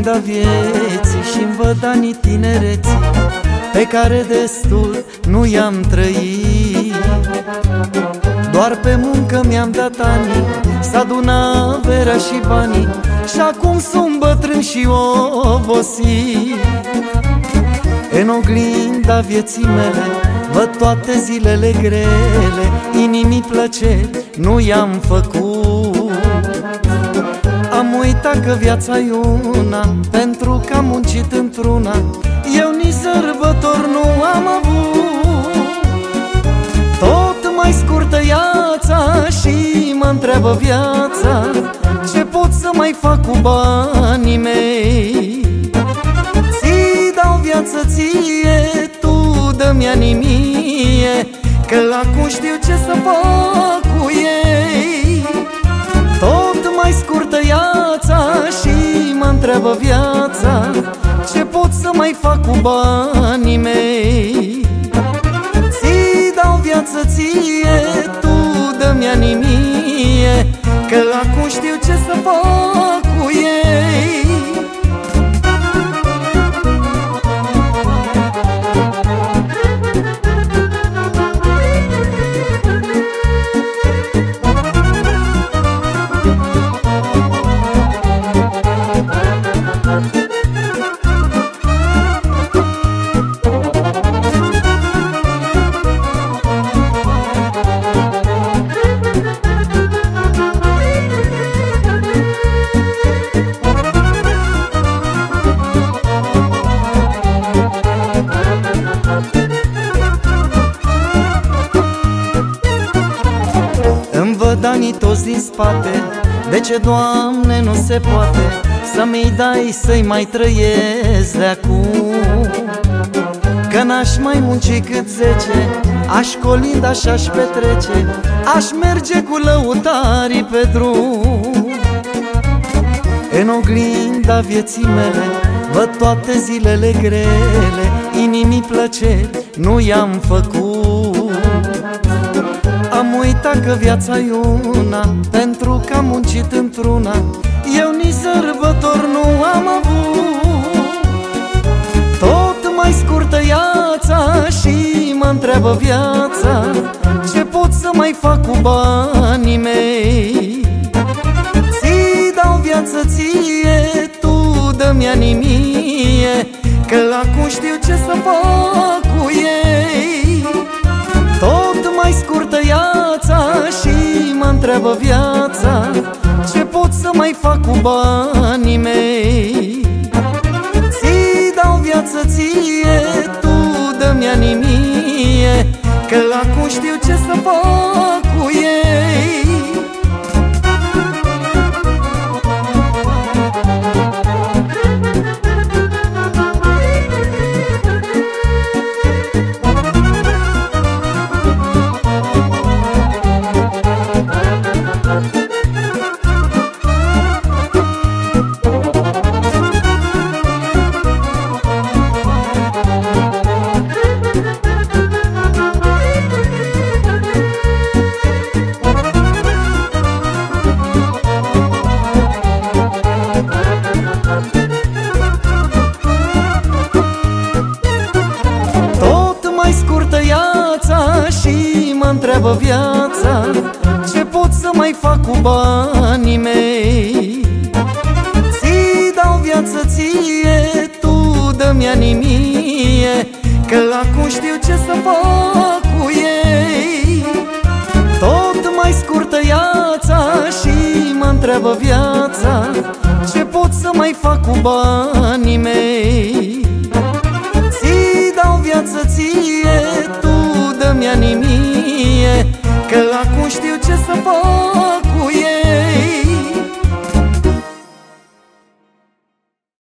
oglinda vieții și-mi văd anii tinereții pe care destul nu i-am trăit. Doar pe muncă mi-am dat anii, s-aduna averea și banii, și acum sunt bătrân și obosit. În oglinda vieții mele văd toate zilele grele, inimii plăceri nu i-am făcut. Am uitat că viața e una, pentru că am muncit într-una, eu nici sărbători nu am avut. Tot mai scurtă viața și mă întreabă viața, ce pot să mai fac cu banii mei? Ți dau viață ție, tu dă-mi anii mie, că acum știu ce să fac cu ei. Tot mai scurtă viața și mă întreabă viața, ce pot să mai fac cu banii mei? Ți dau viață ție, tu dă-mi anii mie, că acum știu ce să fac cu ei. Îmi văd anii toți din spate, de ce, Doamne, nu se poate să-mi dai să-i mai trăiesc de acum? Că n-aș mai munci cât 10, aș colinda și-aș petrece, aș merge cu lăutarii pe drum. În oglinda vieții mele văd toate zilele grele, inimii plăceri nu i-am făcut. Am uitat că viața e una, pentru că am muncit într-una, eu nici sărbători nu am avut. Tot mai scurtă viața și mă întreabă viața, ce pot să mai fac cu banii mei? Ți dau viață ție, tu dă-mi anii mie, că acum știu ce să fac cu ei. Tot mai scurtă viața și mă întreabă viața, ce pot să mai fac cu banii mei? Ți dau viață ție, tu dă-mi anii mie, că acum știu ce să fac cu ei. Și mă întreabă viața, ce pot să mai fac cu banii mei? Ți dau viață ție, tu dă-mi anii mie, că acum știu ce să fac cu ei. Tot mai scurtă viața și mă întreabă viața, ce pot să mai fac cu banii mei? Ți dau viață ție, tu dă-mi anii mie, că acum știu ce